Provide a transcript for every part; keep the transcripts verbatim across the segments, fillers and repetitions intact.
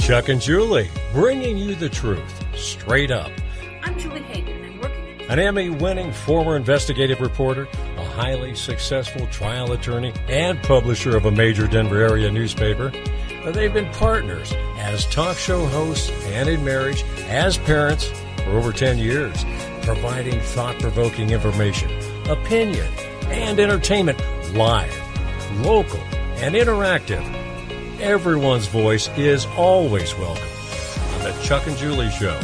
Chuck and Julie, bringing you the truth, straight up. I'm Julie Hayden. I'm working at An Emmy-winning former investigative reporter, a highly successful trial attorney, and publisher of a major Denver area newspaper. They've been partners as talk show hosts and in marriage, as parents for over ten years, providing thought-provoking information, opinion, and entertainment live, local, and interactive. Everyone's voice is always welcome on the Chuck and Julie Show.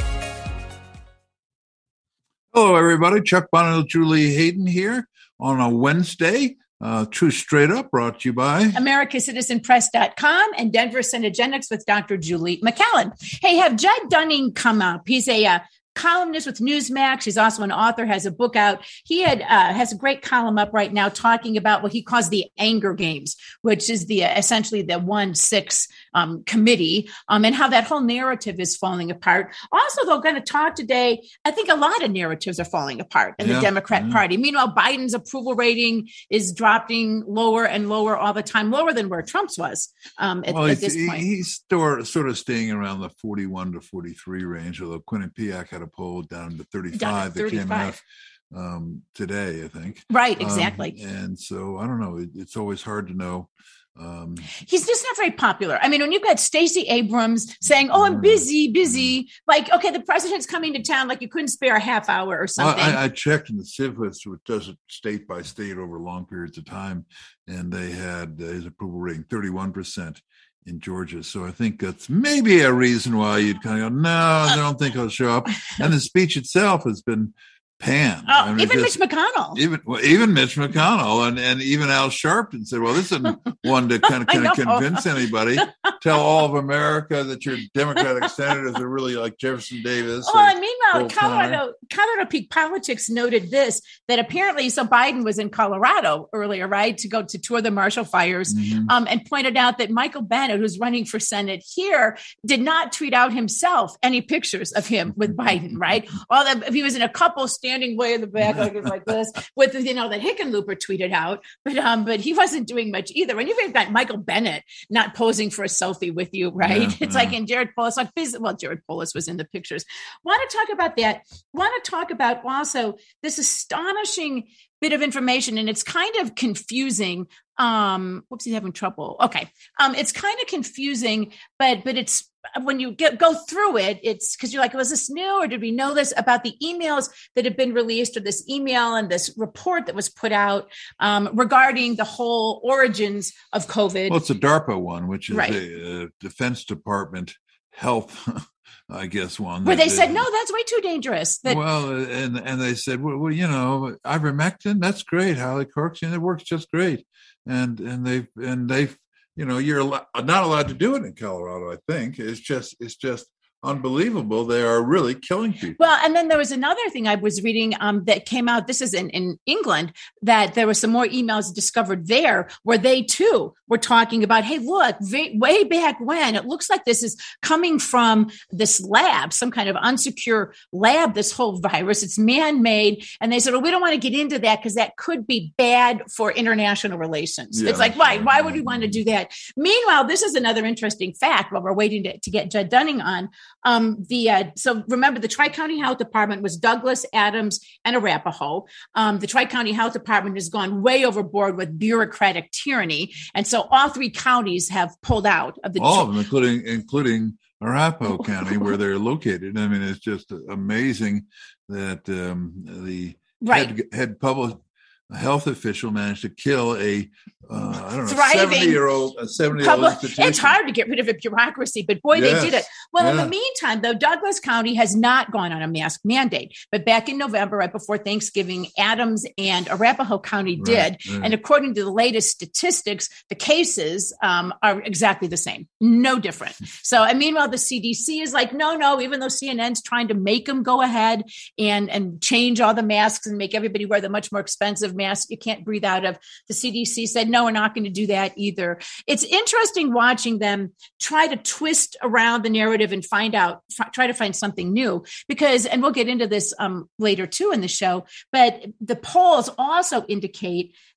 Hello, everybody. Chuck Bonnet, Julie Hayden here on a Wednesday. Uh, Truth Straight Up, brought to you by America Citizen Press dot com and Denver Cinegenics with Doctor Julie McCallan. Hey, have Judd Dunning come up. He's a uh, columnist with Newsmax. He's also an author, has a book out. He had uh, has a great column up right now talking about what he calls the anger games, which is the uh, essentially the one six um, committee, um, and how that whole narrative is falling apart. Also, they're going to talk today. I think a lot of narratives are falling apart in yeah, the Democrat yeah. Party. Meanwhile, Biden's approval rating is dropping lower and lower all the time, lower than where Trump's was um, at, well, at this point. He's still, sort of staying around the forty-one to forty-three range, although Quinnipiac had a poll down to thirty-five, down to thirty-five. That came out um, today, I think. Right, exactly. Um, and so, I don't know. It, it's always hard to know. Um, He's just not very popular. I mean, when you've got Stacey Abrams saying, oh, I'm busy, busy, like, okay, the president's coming to town, like you couldn't spare a half hour or something. Well, I, I checked in the Civ list, which does it state by state over long periods of time, and they had uh, his approval rating thirty-one percent in Georgia. So I think that's maybe a reason why you'd kind of go, no, I don't think I'll show up. And the speech itself has been panned. Oh, I mean, even just, Mitch McConnell. Even well, even Mitch McConnell and, and even Al Sharpton said, well, this isn't one to kind of, kind of convince anybody. Tell all of America that your Democratic senators are really like Jefferson Davis. Oh, and meanwhile, Colorado, Colorado Peak Politics noted this, that apparently, so Biden was in Colorado earlier, right, to go to tour the Marshall Fires, mm-hmm. um, and pointed out that Michael Bennet, who's running for Senate here, did not tweet out himself any pictures of him with Biden, right? All that, if he was in a couple standing way in the back, like, like this, with, you know, that Hickenlooper tweeted out, but um, but he wasn't doing much either. And you've got Michael Bennet not posing for a selfie with you, right? Yeah, it's yeah. like in Jared Polis, like, well, Jared Polis was in the pictures. Want to talk about that? Want to talk about also this astonishing bit of information, and it's kind of confusing. Um, whoops, he's having trouble. Okay. Um, it's kind of confusing, but but it's when you get go through it, it's because you're like, was this new or did we know this about the emails that have been released, or this email and this report that was put out um, regarding the whole origins of COVID? Well, it's a DARPA one, which is right. a, a Defense Department health I guess one. Where they did. said, no, that's way too dangerous. That- well, and and they said, well, well, you know, ivermectin, that's great. Hydroxychloroquine, it works just great. And and they've and they've, you know, you're not allowed to do it in Colorado. I think it's just it's just unbelievable. They are really killing people. Well, and then there was another thing I was reading um, that came out. This is in, in England, that there were some more emails discovered there where they too were talking about, hey, look, way, way back when, it looks like this is coming from this lab, some kind of unsecure lab, this whole virus. It's man-made. And they said, well, we don't want to get into that because that could be bad for international relations. Yeah, it's like, why? Why would we want to do that? Meanwhile, this is another interesting fact while we're waiting to, to get Judd Dunning on. Um, the uh, so remember, the Tri-County Health Department was Douglas, Adams, and Arapahoe. Um, the Tri-County Health Department has gone way overboard with bureaucratic tyranny, and so all three counties have pulled out of the. All of them, including including Arapahoe County, where they're located. I mean, it's just amazing that um, the right. head, head public health official managed to kill a uh, I don't know Thriving seventy year old a seventy year old institution. It's hard to get rid of a bureaucracy, but boy, yes. they did it. Well, yeah. in the meantime, though, Douglas County has not gone on a mask mandate, but back in November, right before Thanksgiving, Adams and Arapahoe County did, right, right. and according to the latest statistics, the cases um, are exactly the same, no different. So, and meanwhile, the C D C is like, no, no, even though C N N's trying to make them go ahead and and change all the masks and make everybody wear the much more expensive mask you can't breathe out of. The C D C said, no, we're not going to do that either. It's interesting watching them try to twist around the narrative and find out, f- try to find something new because, and we'll get into this um, later too in the show, but the polls also indicate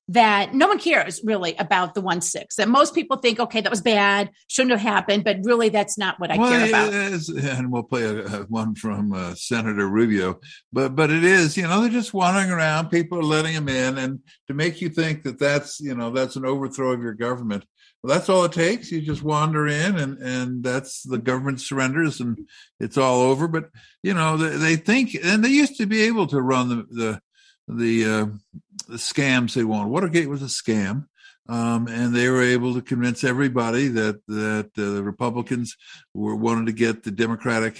that no one cares really about the one six. That most people think, okay, that was bad, shouldn't have happened, but really that's not what I well, care about. It is, and we'll play a, a one from uh, Senator Rubio, but but it is, you know, they're just wandering around. People are letting them in, and to make you think that that's, you know, that's an overthrow of your government. Well, that's all it takes. You just wander in, and and that's the government surrenders, and it's all over. But you know, they, they think, and they used to be able to run the the the, uh, the scams they wanted. Watergate was a scam, um, and they were able to convince everybody that that uh, the Republicans were wanted to get the Democratic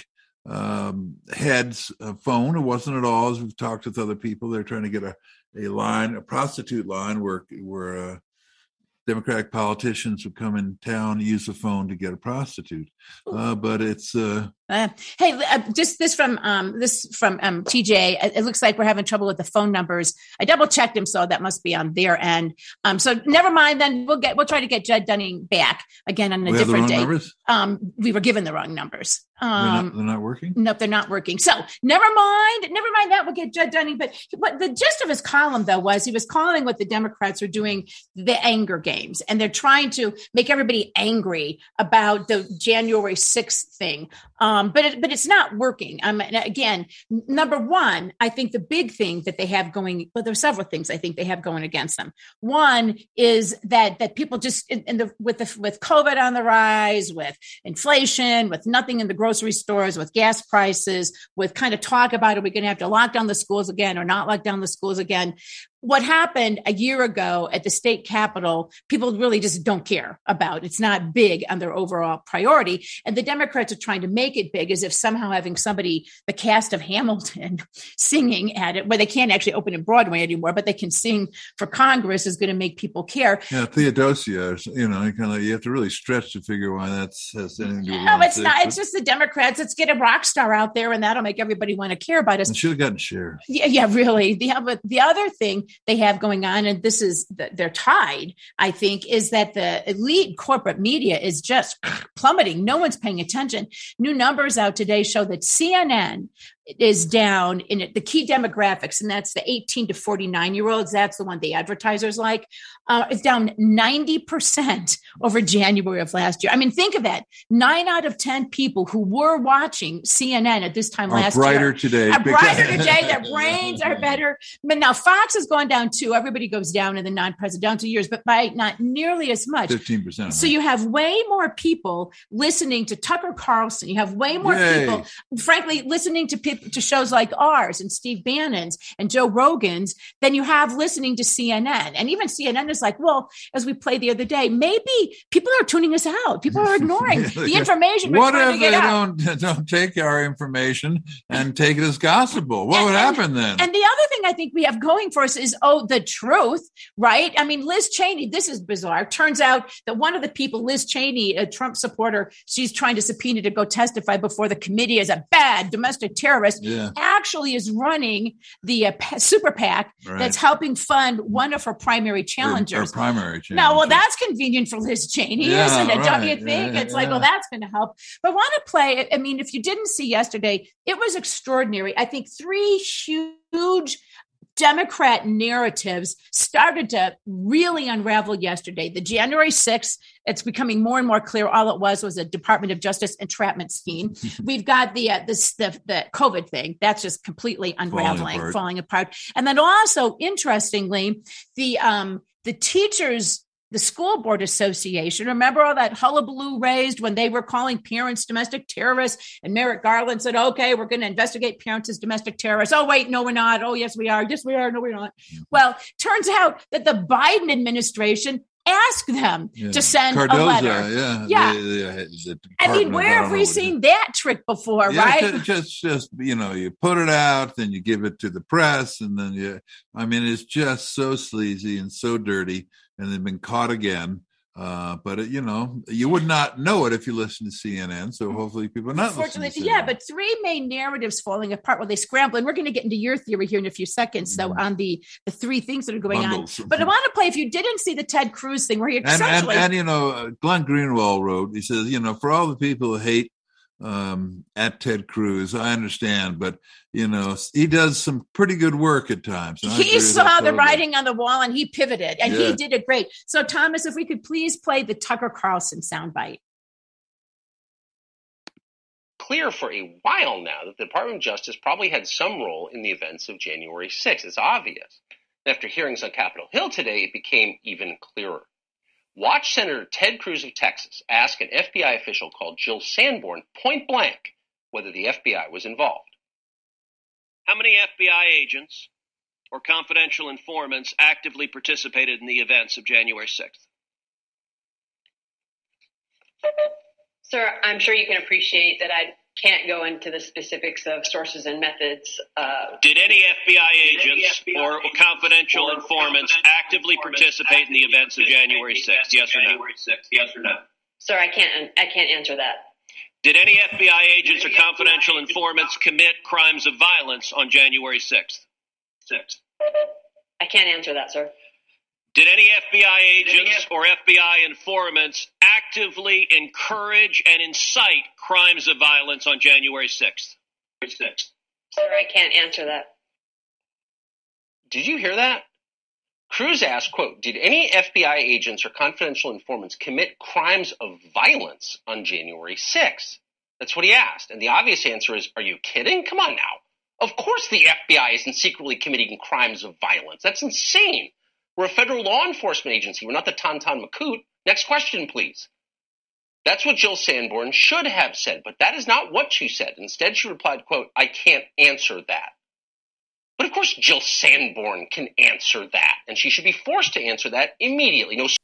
um, head's uh, phone. It wasn't at all, as we've talked with other people. They're trying to get a a line, a prostitute line, where where uh, Democratic politicians would come in town, use the phone to get a prostitute. Uh, but it's uh, uh, hey, uh, just this from um, this from um, T J. It looks like we're having trouble with the phone numbers. I double checked them, so that must be on their end. Um, so never mind. Then we'll get we'll try to get Judd Dunning back again on a we different day. Numbers? Um, we were given the wrong numbers. Um, they're, not, they're not working? Nope, they're not working. So never mind. Never mind that. We'll get Judd Dunning. But what the gist of his column, though, was he was calling what the Democrats are doing the anger games. And they're trying to make everybody angry about the January sixth thing. Um, but it, but it's not working. Um, again, number one, I think the big thing that they have going, well, there's several things I think they have going against them. One is that that people just in, in the with the with COVID on the rise, with inflation, with nothing in the grocery stores, with gas prices, with kind of talk about, are we going to have to lock down the schools again or not lock down the schools again? What happened a year ago at the state capitol, people really just don't care about. It's not big on their overall priority. And the Democrats are trying to make it big, as if somehow having somebody, the cast of Hamilton, singing at it, where they can't actually open in Broadway anymore, but they can sing for Congress, is going to make people care. Yeah, Theodosia, you know, you kind of you have to really stretch to figure why that's has anything to do with it. No, it's not. But it's just the Democrats. Let's get a rock star out there, and that'll make everybody want to care about us. I should have gotten Cher. Yeah, yeah, really. The, but the other thing they have going on, and this is, they're tied, I think, is that the elite corporate media is just plummeting. No one's paying attention. New numbers out today show that C N N is down in it, the key demographics, and that's the eighteen to forty-nine year olds. That's the one the advertisers like. Uh, it's down ninety percent over January of last year. I mean, think of that. Nine out of ten people who were watching C N N at this time are last brighter year today. are brighter today. Their brains are better. But now Fox has gone down too. Everybody goes down in the non-presidential years, but by not nearly as much. fifteen percent. So you have way more people listening to Tucker Carlson. You have way more Yay. people, frankly, listening to people, to shows like ours and Steve Bannon's and Joe Rogan's than you have listening to C N N. And even C N N is like, well, as we played the other day, maybe people are tuning us out. People are ignoring the information we're what trying if to get they out. don't don't take our information and take it as gospel? What and, would and, happen then? And the other thing I think we have going for us is, oh, the truth, right? I mean, Liz Cheney, this is bizarre. Turns out that one of the people, Liz Cheney, a Trump supporter, she's trying to subpoena to go testify before the committee as a bad domestic terrorist, yeah. actually is running the uh, super PAC right. that's helping fund one of her primary challengers. Her, her primary challengers. No, well, that's convenient for Liz Cheney, yeah, isn't it? Right. Don't you think? Yeah, it's yeah. like, well, that's going to help. But I want to play, I mean, if you didn't see yesterday, it was extraordinary. I think three huge Democrat narratives started to really unravel yesterday. The January sixth, it's becoming more and more clear. All it was was a Department of Justice entrapment scheme. We've got the, uh, this, the the COVID thing that's just completely unraveling, falling apart. falling apart. And then also, interestingly, the um, the teachers. The School Board Association, remember all that hullabaloo raised when they were calling parents domestic terrorists, and Merrick Garland said, okay, we're going to investigate parents as domestic terrorists. Oh, wait, no, we're not. Oh, yes, we are. Yes, we are. No, we're not. Well, turns out that the Biden administration asked them yeah. to send Cardozo, a letter. Yeah. Yeah. The, the, the I mean, where have we seen that trick before, yeah, right? Just, just, just, you know, you put it out, then you give it to the press, and then you, I mean, it's just so sleazy and so dirty. And they've been caught again. Uh, but, it, you know, you would not know it if you listen to C N N. So hopefully people are not listening to C N N. Yeah, but three main narratives falling apart while they scramble. And we're going to get into your theory here in a few seconds, though, mm-hmm. on the, the three things that are going Bundles. on. But I want to play, if you didn't see the Ted Cruz thing, where he and, essentially... And, and, you know, Glenn Greenwald wrote, he says, you know, for all the people who hate um, at Ted Cruz. I understand, but you know, he does some pretty good work at times. He saw the writing on the wall and he pivoted, and yeah. he did it great. So, Thomas, if we could please play the Tucker Carlson soundbite. Clear for a while now that the Department of Justice probably had some role in the events of January sixth. It's obvious. After hearings on Capitol Hill today, it became even clearer. Watch Senator Ted Cruz of Texas ask an F B I official called Jill Sanborn point blank whether the F B I was involved. How many F B I agents or confidential informants actively participated in the events of January sixth? Sir, I'm sure you can appreciate that I can't go into the specifics of sources and methods. Uh, Did any F B I agents F B I or agents confidential or informants confidential actively informants participate in the events of January sixth? Yes or no? Yes or no? Sir, I can't. I can't answer that. Did any F B I agents or confidential informants commit crimes of violence on January sixth? Sixth. I can't answer that, sir. Did any F B I agents or F B I informants actively encourage and incite crimes of violence on January sixth? sixth. Sir, I can't answer that. Did you hear that? Cruz asked, quote, did any F B I agents or confidential informants commit crimes of violence on January sixth? That's what he asked. And the obvious answer is, are you kidding? Come on now. Of course the F B I isn't secretly committing crimes of violence. That's insane. We're a federal law enforcement agency. We're not the Tauntaun Macoute. Next question, please. That's what Jill Sanborn should have said, but that is not what she said. Instead, she replied, quote, I can't answer that. But of course, Jill Sanborn can answer that, and she should be forced to answer that immediately. No. I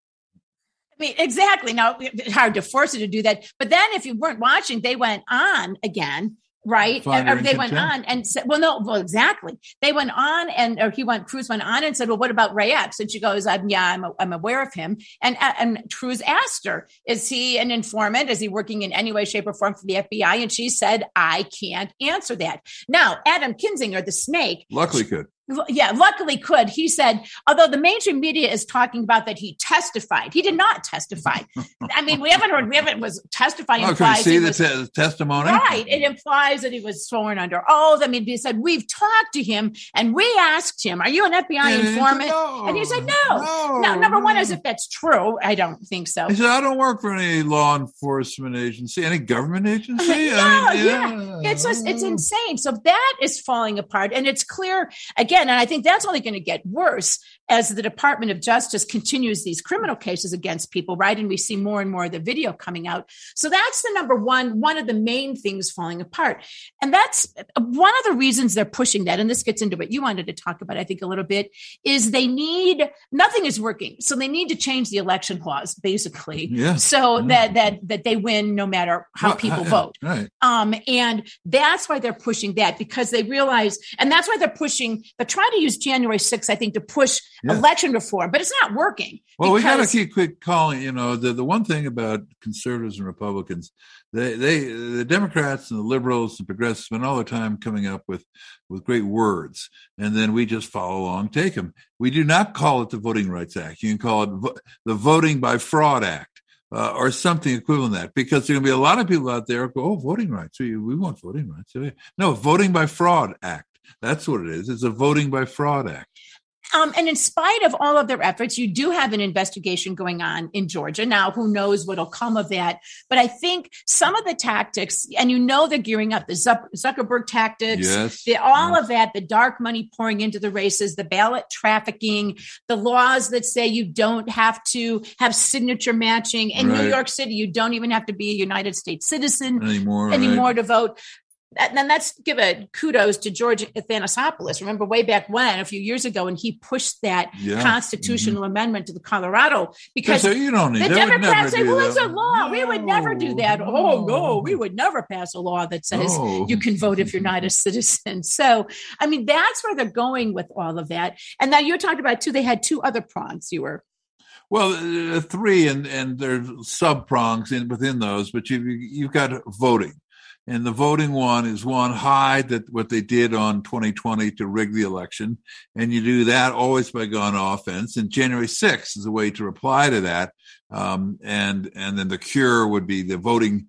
mean, exactly. Now, it's hard to force her to do that. But then if you weren't watching, they went on again. Right. Or they went on and said, well, no, well, exactly. They went on and, or he went, Cruz went on and said, well, what about Ray Epps? And she goes, I'm, yeah, I'm, I'm aware of him. And, and Cruz asked her, is he an informant? Is he working in any way, shape or form for the F B I? And she said, I can't answer that. Now, Adam Kinzinger, the snake. Luckily could. Yeah, luckily could. He said, although the mainstream media is talking about that he testified, he did not testify. I mean, we haven't heard, we haven't was testifying. Oh, can you see the was, te- testimony? Right. It implies that he was sworn under oath. I mean, he said, we've talked to him and we asked him, are you an F B I and informant? No, and he said, no. No, no number no. one is if that's true. I don't think so. He said, I don't work for any law enforcement agency, any government agency. no, I mean, yeah. yeah. It's just, it's insane. So that is falling apart. And it's clear again, and I think that's only going to get worse as the Department of Justice continues these criminal cases against people, right? And we see more and more of the video coming out. So that's the number one, one of the main things falling apart. And that's one of the reasons they're pushing that. And this gets into what you wanted to talk about, I think, a little bit, is they need, nothing is working. So they need to change the election laws, basically, yeah. so yeah. that that that they win no matter how well, people I, vote. Right. Um, and that's why they're pushing that, because they realize, and that's why they're pushing, they're trying to use January sixth, I think, to push yeah. election reform, but it's not working. Well, because- we got to keep quick calling, you know, the, the one thing about conservatives and Republicans, they, they, the Democrats and the liberals and progressives spend all their time coming up with, with great words. And then we just follow along, take them. We do not call it the Voting Rights Act. You can call it vo- the Voting by Fraud Act. Uh, or something equivalent to that, because there are going to be a lot of people out there who go, oh, voting rights. We, we want voting rights. No, Voting by Fraud Act. That's what it is. It's a Voting by Fraud Act. Um, and in spite of all of their efforts, you do have an investigation going on in Georgia. Now, who knows what'll come of that? But I think some of the tactics, and you know they're gearing up, the Zuckerberg tactics, yes, the, all yes. of that, the dark money pouring into the races, the ballot trafficking, the laws that say you don't have to have signature matching. In right. New York City, you don't even have to be a United States citizen anymore, anymore right. to vote. And then let's give a kudos to George Athanasopoulos. Remember way back when, a few years ago, and he pushed that yeah. constitutional mm-hmm. amendment to the Colorado, because so you don't need, the Democrats say, well, it's a law. No. We would never do that. No. Oh, no, we would never pass a law that says no. you can vote if you're not a citizen. So, I mean, that's where they're going with all of that. And now you talked about, too, they had two other prongs you were. Well, uh, three, and, and there's sub prongs in within those, but you've, you've got voting. And the voting one is one, hide that what they did on twenty twenty to rig the election. And you do that always by going offense. And January sixth is a way to reply to that. Um, and, and then the cure would be the voting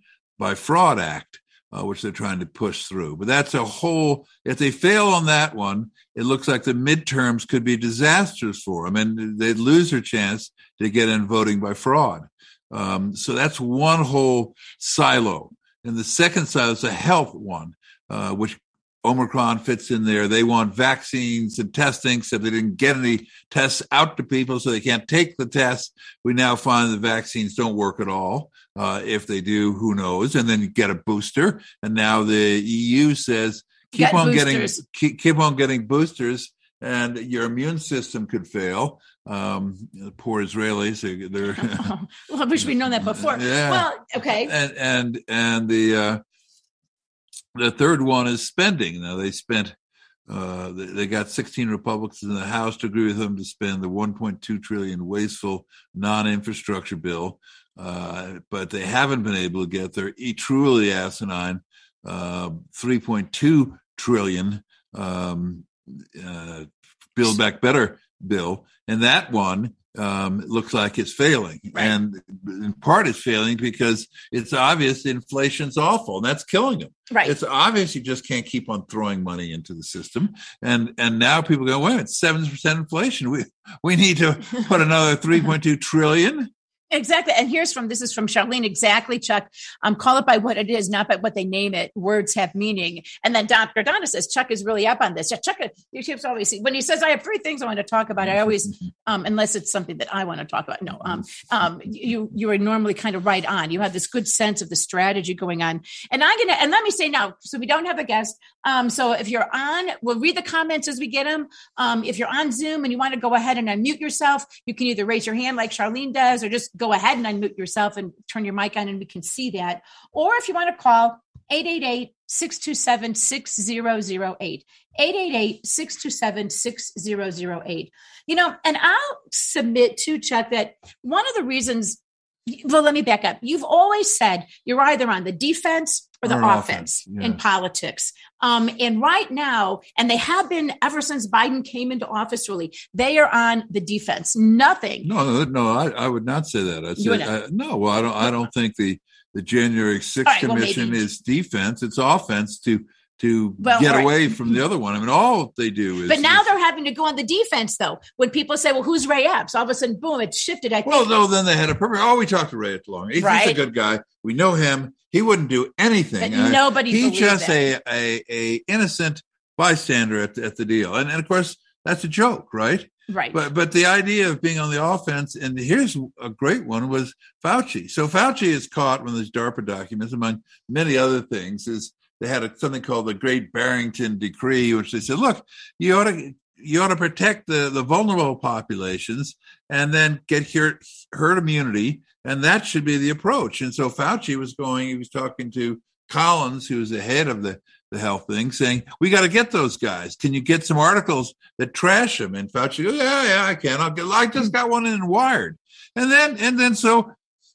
by Fraud Act, uh, which they're trying to push through. But that's a whole, if they fail on that one, it looks like the midterms could be disastrous for them, and they'd lose their chance to get in voting by fraud. Um, so that's one whole silo. And the second silo is a health one, uh, which Omicron fits in there. They want vaccines and testing, so they didn't get any tests out to people, so they can't take the tests. We now find the vaccines don't work at all. Uh, if they do, who knows? And then you get a booster. And now the E U says, keep get on boosters. getting keep, keep on getting boosters, and your immune system could fail. Um, the poor Israelis, they're. oh, well, I wish we'd known that before. Yeah. Well, okay. And and and the uh, the third one is spending. Now they spent. Uh, they, they got sixteen Republicans in the House to agree with them to spend the one point two trillion wasteful non-infrastructure bill, uh, but they haven't been able to get their e- truly asinine uh, three point two trillion um, uh, Build Back Better bill, and that one um, looks like it's failing. Right. And in part it's failing because it's obvious inflation's awful, and that's killing them. Right. It's obvious you just can't keep on throwing money into the system. And and now people go, wait, it's seven percent inflation. We we need to put another three point two trillion. Exactly. And here's from, this is from Charlene. Exactly, Chuck. Um, call it by what it is, not by what they name it. Words have meaning. And then Doctor Donna says, Chuck is really up on this. Yeah, Chuck, you keeps always, when he says, I have three things I want to talk about, I always, um, unless it's something that I want to talk about. No, um, um, you, you are normally kind of right on. You have this good sense of the strategy going on. And I'm going to, and let me say now, so we don't have a guest. Um, so if you're on, we'll read the comments as we get them. Um, if you're on Zoom and you want to go ahead and unmute yourself, you can either raise your hand like Charlene does, or just go ahead and unmute yourself and turn your mic on and we can see that. Or if you want to call eight eight eight, six two seven, six zero zero eight, eight eight eight, six two seven, six zero zero eight. You know, and I'll submit to Chuck that one of the reasons, well, let me back up. You've always said you're either on the defense or the or offense, offense yes. in politics. Um, and right now, and they have been ever since Biden came into office, really, they are on the defense. Nothing. No, no, I, I would not say that. I say I, no. Well, I don't. I don't think the the January sixth right, Commission well, is defense. It's offense to to well, get right. away from the other one. I mean, all they do is. But now is, they're having to go on the defense, though. When people say, "Well, who's Ray Epps?" All of a sudden, boom, it's shifted. I think. Well, no, then they had a purpose. Oh, we talked to Ray Epps long. He's right. a good guy. We know him. He wouldn't do anything. But nobody. Uh, he's just a, a a innocent bystander at the, at the deal, and and of course that's a joke, right? Right. But but the idea of being on the offense, and here's a great one, was Fauci. So Fauci is caught when these DARPA documents, among many other things, is they had a, something called the Great Barrington Decree, which they said, look, you ought to you ought to protect the, the vulnerable populations and then get herd, herd immunity. And that should be the approach. And so Fauci was going, he was talking to Collins, who was the head of the, the health thing, saying, we got to get those guys. Can you get some articles that trash them? And Fauci goes, yeah, yeah, I can. I'll get, I just got one in Wired. And then, and then so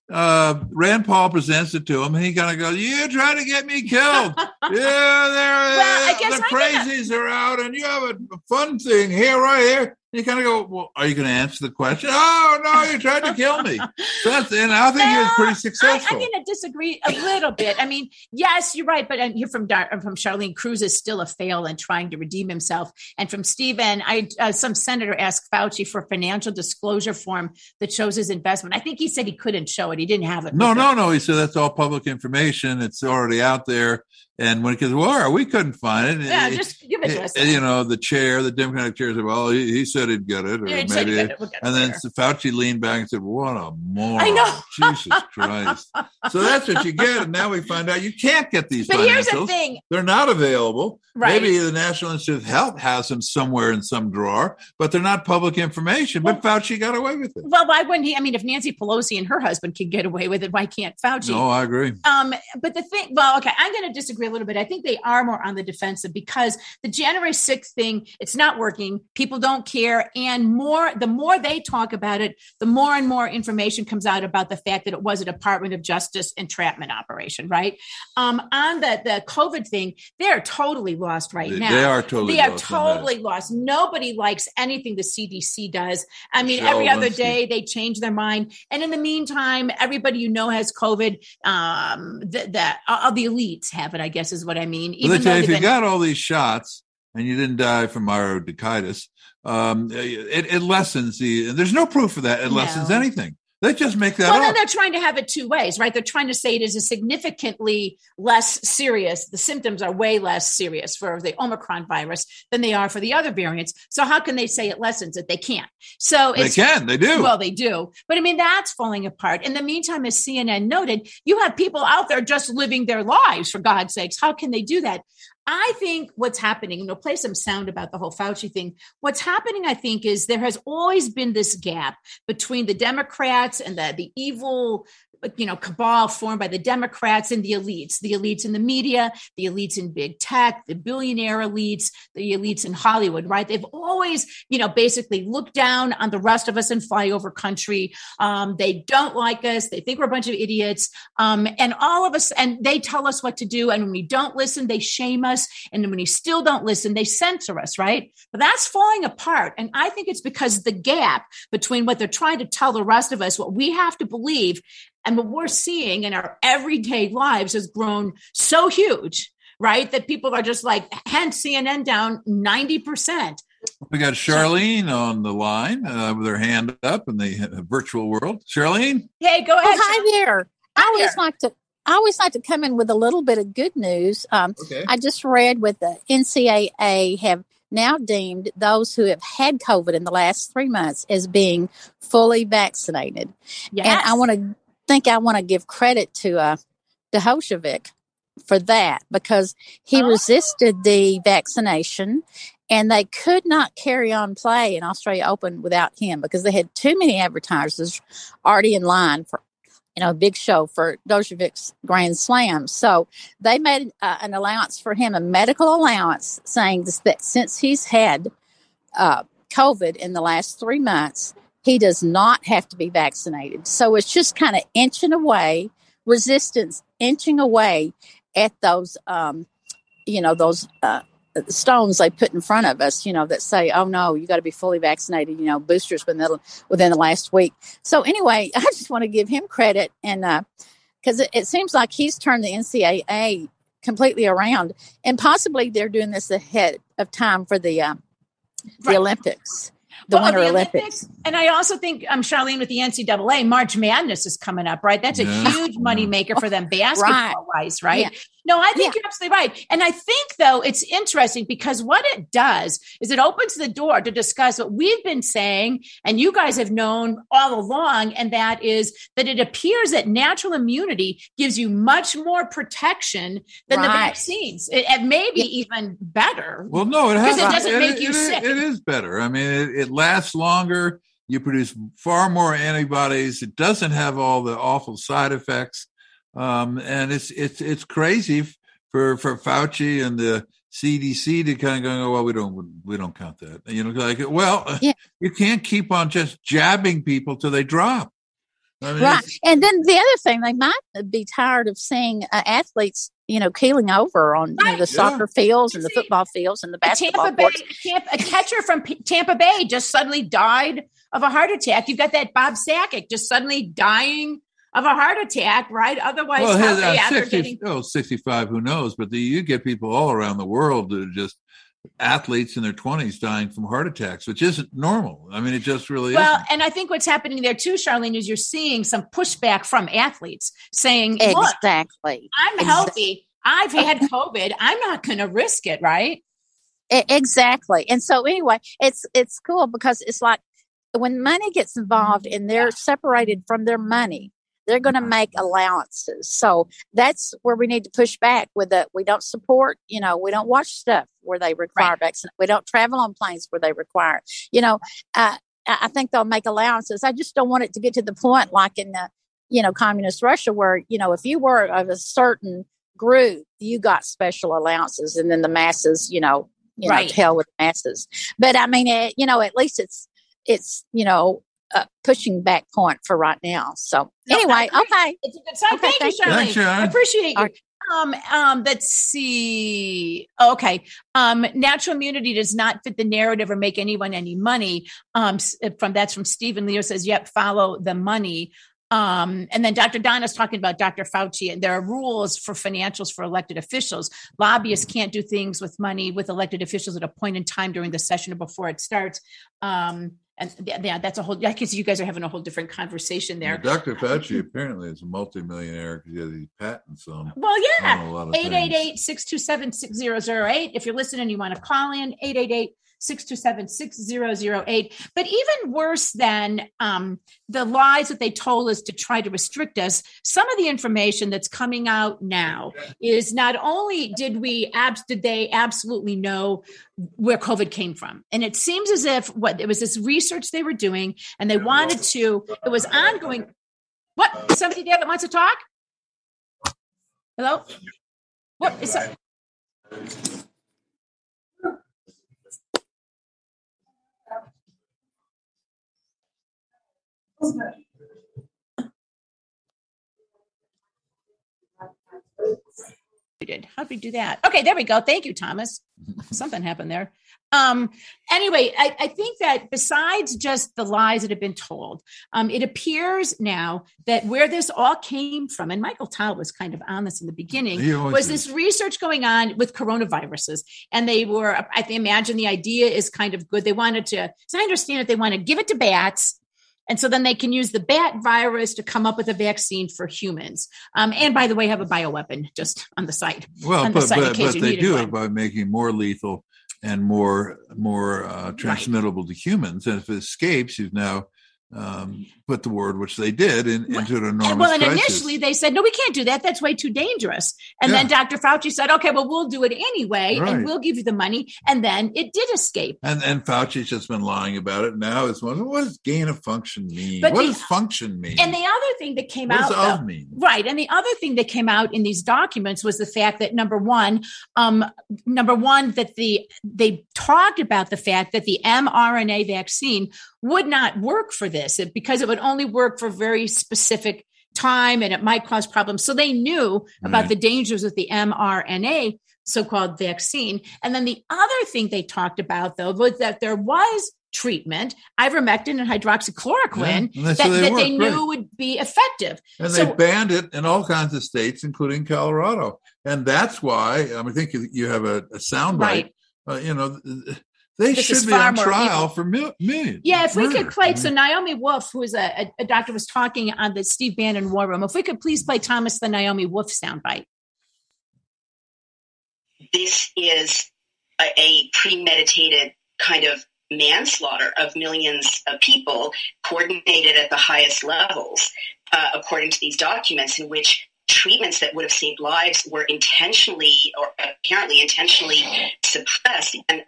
uh, Rand Paul presents it to him, and he kind of goes, you try to get me killed. yeah, they're, well, I guess the crazies gonna... are out, and you have a fun thing here, right here. And you kind of go, well, are you going to answer the question? Oh, no, you tried to kill me. So that's, and I think no, he was pretty successful. I, I'm going to disagree a little bit. I mean, yes, you're right. But I hear from from Charlene, Cruz is still a fail and trying to redeem himself. And from Stephen, I uh, some senator asked Fauci for a financial disclosure form that shows his investment. I think he said he couldn't show it. He didn't have it. No, no, no. He said that's all public information. It's already out there. And when he goes, well, we couldn't find it. Yeah, it, just give it to us. You know, the chair, the Democratic chair said, well, he, he said he'd get it. Or yeah, maybe it. We'll and then so Fauci leaned back and said, what a moron. I know. Jesus Christ. So that's what you get. And now we find out you can't get these but financials. Here's the thing. They're not available. Right. Maybe the National Institute of Health has them somewhere in some drawer, but they're not public information. But well, Fauci got away with it. Well, why wouldn't he? I mean, if Nancy Pelosi and her husband can get away with it, why can't Fauci? No, I agree. Um, but the thing, well, okay, I'm going to disagree a little bit. I think they are more on the defensive because the January sixth thing, it's not working. People don't care. And more, the more they talk about it, the more and more information comes out about the fact that it was a Department of Justice entrapment operation, right? Um, on the, the COVID thing, they're totally lost right they, now. They are totally They are lost totally lost. Nobody likes anything the C D C does. I mean, Michelle every other day they change their mind. And in the meantime, everybody you know has COVID. Um, um, that that all the elites have it, I guess is what I mean. Even though if you been- got all these shots and you didn't die from myocarditis, um, it, it lessens the, and there's no proof of that. It lessens no. anything. They just make that well, up. Well, then they're trying to have it two ways, right? They're trying to say it is a significantly less serious. The symptoms are way less serious for the Omicron virus than they are for the other variants. So how can they say it lessens it? They can't. So it's, they can, they do. Well, they do. But I mean, that's falling apart. In the meantime, as C N N noted, you have people out there just living their lives, for God's sakes. How can they do that? I think what's happening, and we'll play some sound about the whole Fauci thing. What's happening, I think, is there has always been this gap between the Democrats and the, the evil, you know, cabal formed by the Democrats and the elites, the elites in the media, the elites in big tech, the billionaire elites, the elites in Hollywood, right? They've always, you know, basically looked down on the rest of us in flyover country. Um, they don't like us. They think we're a bunch of idiots. Um, and all of us, and they tell us what to do. And when we don't listen, they shame us. And when we still don't listen, they censor us, right? But that's falling apart. And I think it's because the gap between what they're trying to tell the rest of us, what we have to believe, and what we're seeing in our everyday lives has grown so huge, right? That people are just like, hence C N N down ninety percent. We got Charlene on the line uh, with her hand up in the virtual world. Charlene? Hey, go ahead. Oh, hi there. Hi I always there. like to I always like to come in with a little bit of good news. Um, okay. I just read with the N C double A have now deemed those who have had COVID in the last three months as being fully vaccinated. Yes. And I want to think I want to give credit to uh, Djokovic for that because he oh. resisted the vaccination and they could not carry on play in Australia Open without him because they had too many advertisers already in line for, you know, a big show for Djokovic's Grand Slam. So they made uh, an allowance for him, a medical allowance, saying that since he's had uh, COVID in the last three months, he does not have to be vaccinated. So it's just kind of inching away, resistance inching away at those, um, you know, those uh, stones they put in front of us, you know, that say, oh, no, you got to be fully vaccinated, you know, boosters within the, within the last week. So anyway, I just want to give him credit. And because uh, it, it seems like he's turned the N C double A completely around. And possibly they're doing this ahead of time for the, uh, the right. Olympics. The well, Winter the Olympics. Olympics. And I also think, um, Charlene, with the N C double A, March Madness is coming up, right? That's a yeah. huge moneymaker for them basketball-wise, right? right? Yeah. No, I think yeah. you're absolutely right. And I think, though, it's interesting because what it does is it opens the door to discuss what we've been saying, and you guys have known all along, and that is that it appears that natural immunity gives you much more protection than right. the vaccines. It, it may be yeah. even better. Well, no, it has. Because it doesn't it, make it, you it, sick. It is better. I mean, it, it lasts longer. You produce far more antibodies. It doesn't have all the awful side effects. Um, and it's it's it's crazy for, for Fauci and the C D C to kind of go, oh, well, we don't we don't count that. You know, like, well, yeah. you can't keep on just jabbing people till they drop. I mean, right. And then the other thing, they might be tired of seeing uh, athletes, you know, keeling over on right. you know, the yeah. soccer fields and the football fields and the basketball Tampa courts. Bay, Tampa, a catcher from P- Tampa Bay just suddenly died of a heart attack. You've got that Bob Sakic just suddenly dying of a heart attack, right? Otherwise, well, how his, they uh, after sixty, getting oh, sixty-five, who knows? But the, you get people all around the world that are just athletes in their twenties dying from heart attacks, which isn't normal. I mean, it just really well, isn't. And I think what's happening there too, Charlene, is you're seeing some pushback from athletes saying, look, exactly. I'm exactly. healthy. I've had COVID. I'm not going to risk it, right? Exactly. And so anyway, it's it's cool because it's like when money gets involved and they're separated from their money, they're going to make allowances. So that's where we need to push back with the, we don't support, you know, we don't watch stuff where they require right. vaccine. We don't travel on planes where they require, you know, uh, I think they'll make allowances. I just don't want it to get to the point like in the, you know, communist Russia where, you know, if you were of a certain group, you got special allowances and then the masses, you know, you right. know, to hell with the masses. But I mean, it, you know, at least it's, it's, you know, Uh, pushing back point for right now. So no, anyway, okay. It's a good sign. Okay, thank, thank you, Charlene. Thanks, Sharon. I appreciate you. Right. Um, um, let's see. Okay. Um, natural immunity does not fit the narrative or make anyone any money. Um, from that's from Stephen Leo says, yep, follow the money. Um, and then Doctor Donna's talking about Doctor Fauci, and there are rules for financials for elected officials. Lobbyists can't do things with money with elected officials at a point in time during the session or before it starts. Um, and yeah, that's a whole, I guess you guys are having a whole different conversation there. Yeah, Doctor Fauci apparently is a multimillionaire because he has these patents on. Well, yeah, eight eight eight, six two seven, six zero zero eight. If you're listening, you want to call in, eight eight eight, six two seven, six zero zero eight. But even worse than um, the lies that they told us to try to restrict us, some of the information that's coming out now is not only did we abs- did they absolutely know where COVID came from, and it seems as if what it was this research they were doing, and they wanted to. It was ongoing. What? Somebody there that wants to talk? Hello. What is that? We did. How did we do that? Okay, there we go. Thank you, Thomas. Something happened there. Um, anyway, I, I think that besides just the lies that have been told, um, it appears now that where this all came from, and Michael Tal was kind of on this in the beginning, was this research going on with coronaviruses. And they were, I imagine the idea is kind of good. They wanted to, so I understand that they want to give it to bats. And so then they can use the bat virus to come up with a vaccine for humans. Um, and by the way, have a bioweapon just on the side. Well, the but, side but, but they do one. it by making more lethal and more more uh, transmittable right. to humans. And if it escapes, you've now um, put the word, which they did, in, right. into an enormous and, Well, and crisis. Initially they said, no, we can't do that. That's way too dangerous. And yeah. then Doctor Fauci said, okay, well, we'll do it anyway, right. and we'll give you the money. And then it did escape. And and Fauci's just been lying about it. Now it's one, what does gain of function mean? But what the, does function mean? And the other thing that came what out, does though, mean? right? And the other thing that came out in these documents was the fact that number one, um, number one, that the they talked about the fact that the mRNA vaccine would not work for this because it would only work for very specific time and it might cause problems. So they knew about right. the dangers of the mRNA so-called vaccine. And then the other thing they talked about, though, was that there was treatment, ivermectin and hydroxychloroquine, yeah. that, so they, that they knew right. would be effective. And so, they banned it in all kinds of states, including Colorado. And that's why, I mean, I think you have a, a soundbite, right. uh, you know, they this should be on trial evil. for mil- millions. Yeah, if murder. we could play. So Naomi Wolf, who is a, a, a doctor, was talking on the Steve Bannon War Room. If we could please play Thomas the Naomi Wolf soundbite. This is a, a premeditated kind of manslaughter of millions of people, coordinated at the highest levels, uh, according to these documents, in which treatments that would have saved lives were intentionally or apparently intentionally suppressed. And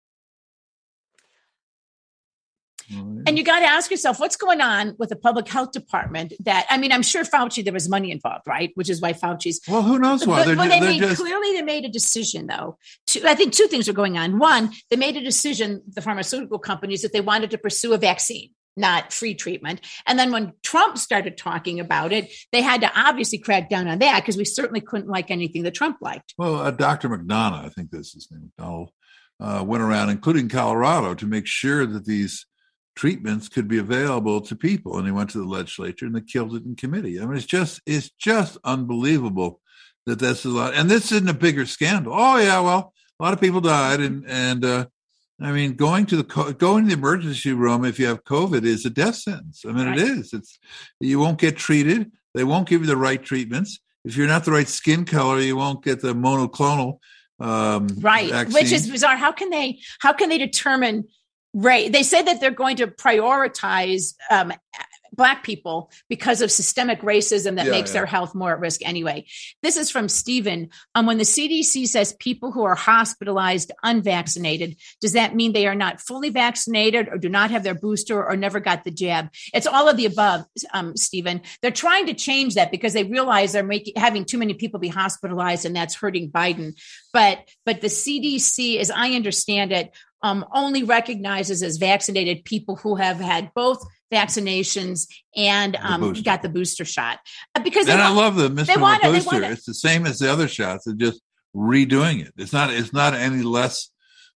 And you got to ask yourself, what's going on with the public health department that, I mean, I'm sure Fauci, there was money involved, right? Which is why Fauci's. Well, who knows why? But, they're, but they they're made, just... clearly they made a decision, though. To, I think two things are going on. One, they made a decision, the pharmaceutical companies, that they wanted to pursue a vaccine, not free treatment. And then when Trump started talking about it, they had to obviously crack down on that because we certainly couldn't like anything that Trump liked. Well, uh, Doctor McDonough, I think that's his name, McDonald, uh, went around, including Colorado, to make sure that these treatments could be available to people. And they went to the legislature and they killed it in committee. I mean, it's just, it's just unbelievable that that's a lot. And this isn't a bigger scandal. Oh yeah, well, a lot of people died. And, and, uh, I mean, going to the, going to the emergency room if you have COVID is a death sentence. I mean, right. It is, it's, you won't get treated. They won't give you the right treatments. If you're not the right skin color, you won't get the monoclonal, um, right. vaccine. Which is bizarre. How can they, how can they determine Right. They say that they're going to prioritize um, Black people because of systemic racism that yeah, makes yeah. their health more at risk anyway. This is from Stephen. Um, when the C D C says people who are hospitalized unvaccinated, does that mean they are not fully vaccinated or do not have their booster or never got the jab? It's all of the above, um, Stephen. They're trying to change that because they realize they're making having too many people be hospitalized and that's hurting Biden. But but the C D C, as I understand it, Um, only recognizes as vaccinated people who have had both vaccinations and um, the got the booster shot. Uh, because and want, I love the Mister want booster. It. It's the same as the other shots. They're just redoing it. It's not. It's not any less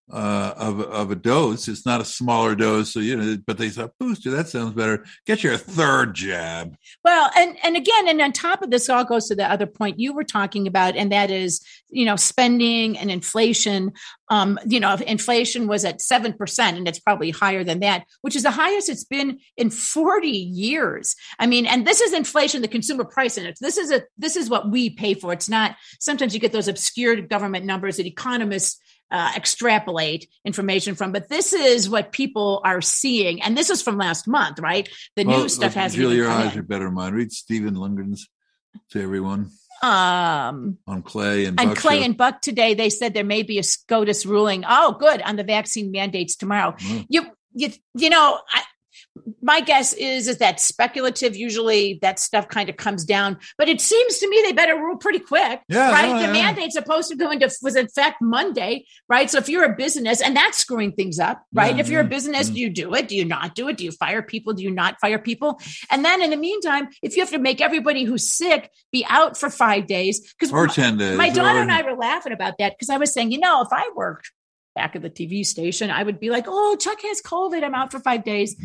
uh, of of a dose. It's not a smaller dose, so you know. But they thought booster, that sounds better. Get your third jab. Well, and and again, and on top of this, all goes to the other point you were talking about, and that is, you know, spending and inflation. Um, you know, inflation was at seven percent, and it's probably higher than that, which is the highest it's been in forty years. I mean, and this is inflation, the consumer price index. This is a this is what we pay for. It's not. Sometimes you get those obscure government numbers that economists Uh, extrapolate information from, but this is what people are seeing, and this is from last month, right? The well, new stuff hasn't. Julie, your eyes in. Are better than mine. Read Stephen Lundgren's to everyone um, on Clay and Buck on Clay show. and Buck today. They said there may be a SCOTUS ruling. Oh, good, on the vaccine mandates tomorrow. Mm. You, you, you know. I, My guess is, is that speculative, usually that stuff kind of comes down, but it seems to me they better rule pretty quick, yeah, right? No, the yeah. mandate's supposed to go into, was in fact Monday, right? So if you're a business, and that's screwing things up, right? Yeah, if you're yeah, a business, yeah. do you do it? Do you not do it? Do you fire people? Do you not fire people? And then in the meantime, if you have to make everybody who's sick be out for five days, because or ten days, my daughter or... and I were laughing about that because I was saying, you know, if I worked back at the T V station, I would be like, oh, Chuck has COVID. I'm out for five days.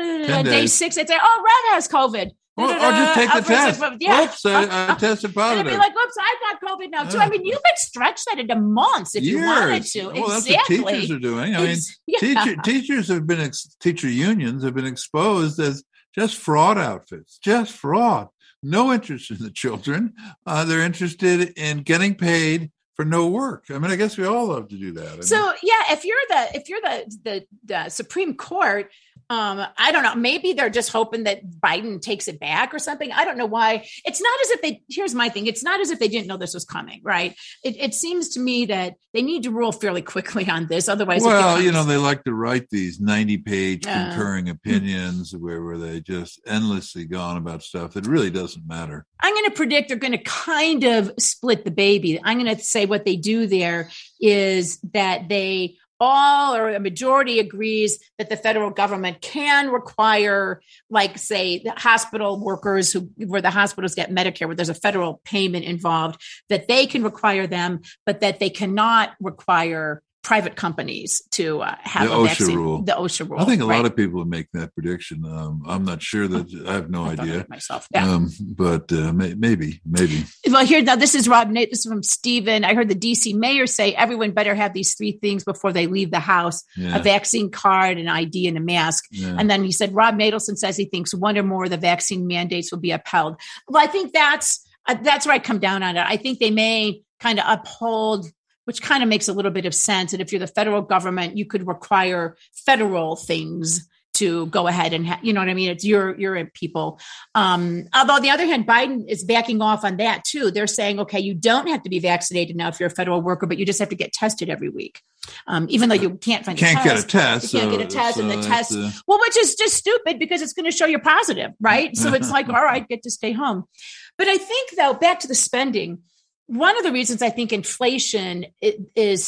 Day six, I'd say, oh, Red has COVID. Or, or just take the test. Yeah. Oops, I, I tested positive. And I'd be like, oops, I got COVID now too. I mean, you could stretch that into months if Years. you wanted to. Well, exactly. That's what teachers are doing. I mean, yeah. teacher, teachers have been, ex- teacher unions have been exposed as just fraud outfits, just fraud. No interest in the children. Uh, they're interested in getting paid for no work. I mean, I guess we all love to do that. So yeah, if you're the if you're the the, the Supreme Court, um, I don't know. Maybe they're just hoping that Biden takes it back or something. I don't know why. It's not as if they. Here's my thing. It's not as if they didn't know this was coming, right? It, it seems to me that they need to rule fairly quickly on this. Otherwise, well, it becomes, you know, they like to write these ninety-page uh, concurring opinions where where they just endlessly go on about stuff that really doesn't matter. I'm going to predict they're going to kind of split the baby. I'm going to say what they do there is that they all or a majority agrees that the federal government can require, like, say, the hospital workers who where the hospitals get Medicare, where there's a federal payment involved, that they can require them, but that they cannot require private companies to uh, have the a OSHA vaccine. Rule. The OSHA rule. I think a right. lot of people would make that prediction. Um, I'm not sure that I have no I idea myself. Yeah. Um, but uh, may, maybe, maybe. Well, here now, this is Rob. This is from Stephen. I heard the D C mayor say everyone better have these three things before they leave the house: Yeah. a vaccine card, an I D, and a mask. Yeah. And then he said Rob Natelson says he thinks one or more of the vaccine mandates will be upheld. Well, I think that's uh, that's where I come down on it. I think they may kind of uphold, which kind of makes a little bit of sense. And if you're the federal government, you could require federal things to go ahead and, ha- you know what I mean? It's your, your people. Um, although on the other hand, Biden is backing off on that too. They're saying, okay, you don't have to be vaccinated now if you're a federal worker, but you just have to get tested every week. Um, even though you can't find can't a get test, a test. you can't so, get a test so and the test, uh, well, which is just stupid because it's going to show you're positive, right? So it's like, all right, get to stay home. But I think though, back to the spending, one of the reasons I think inflation is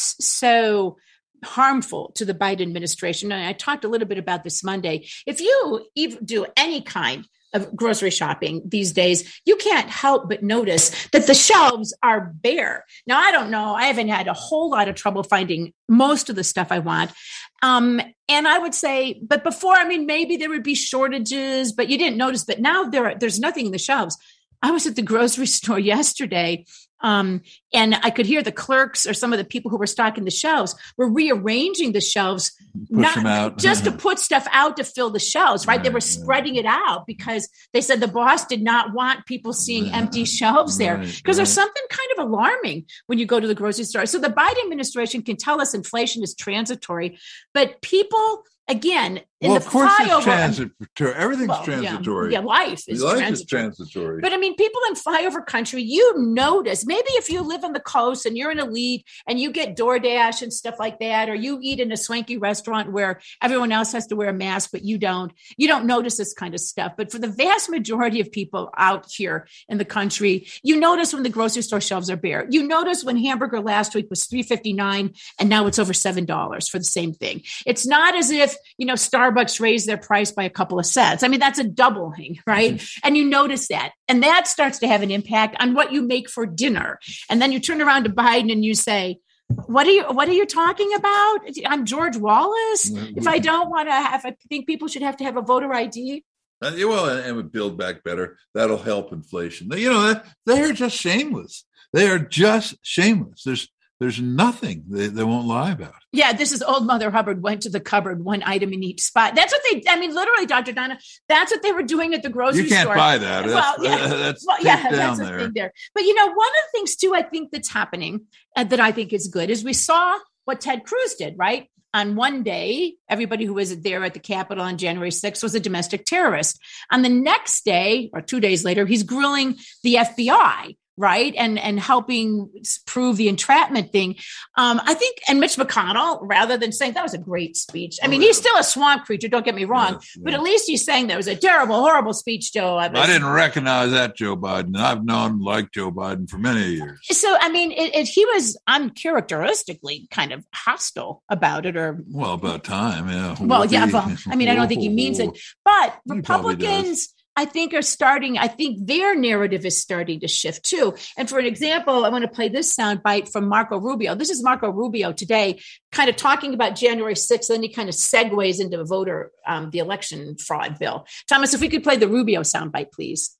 so harmful to the Biden administration, and I talked a little bit about this Monday, if you even do any kind of grocery shopping these days, you can't help but notice that the shelves are bare. Now, I don't know. I haven't had a whole lot of trouble finding most of the stuff I want. Um, and I would say, but before, I mean, maybe there would be shortages, but you didn't notice. But now there are, there's nothing in the shelves. I was at the grocery store yesterday, um, and I could hear the clerks or some of the people who were stocking the shelves were rearranging the shelves, Push them out. just to put stuff out to fill the shelves, right? Right, They were right. spreading it out because they said the boss did not want people seeing Right, empty shelves there. right, Because there's right. something kind of alarming when you go to the grocery store. So the Biden administration can tell us inflation is transitory, but people, again, in well, the of course flyover, it's transitory. Everything's well, yeah, transitory. Yeah, life is Life transitory. is transitory. But I mean, people in flyover country, you notice, maybe if you live on the coast and you're an elite and you get DoorDash and stuff like that, or you eat in a swanky restaurant where everyone else has to wear a mask, but you don't, you don't notice this kind of stuff. But for the vast majority of people out here in the country, you notice when the grocery store shelves are bare. You notice when hamburger last week was three fifty-nine and now it's over seven dollars for the same thing. It's not as if, you know, Starbucks raised their price by a couple of cents. I mean, that's a doubling, right? Mm-hmm. And you notice that. And that starts to have an impact on what you make for dinner. And then you turn around to Biden and you say, What are you What are you talking about? I'm George Wallace. If I don't want to have, I think people should have to have a voter I D. Uh, well, and, and with Build Back Better, that'll help inflation. You know, they are just shameless. They are just shameless. There's there's nothing they, they won't lie about. Yeah, this is old Mother Hubbard went to the cupboard, one item in each spot. That's what they, I mean, literally, Doctor Donna, that's what they were doing at the grocery store. You can't store. buy that. Well, that's yeah, uh, that's well, yeah, down that's there. the thing there. But, you know, one of the things, too, I think that's happening uh, that I think is good is we saw what Ted Cruz did, right? On one day, everybody who was there at the Capitol on January sixth was a domestic terrorist. On the next day, or two days later, he's grilling the F B I, right? And and helping prove the entrapment thing. Um, I think, and Mitch McConnell, rather than saying that was a great speech. I mean, oh, yeah. He's still a swamp creature, don't get me wrong, yeah, yeah. But at least he's saying that was a terrible, horrible speech, Joe. I, was, I didn't recognize that Joe Biden. I've known like Joe Biden for many years. So, I mean, it, it, he was uncharacteristically kind of hostile about it, or well, about time, yeah. Well, yeah. Well, I mean, I don't think he means it, but Republicans, I think, are starting, I think their narrative is starting to shift too. And for an example, I want to play this soundbite from Marco Rubio. This is Marco Rubio today, kind of talking about January sixth, and then he kind of segues into voter, um, the election fraud bill. Thomas, if we could play the Rubio soundbite, please.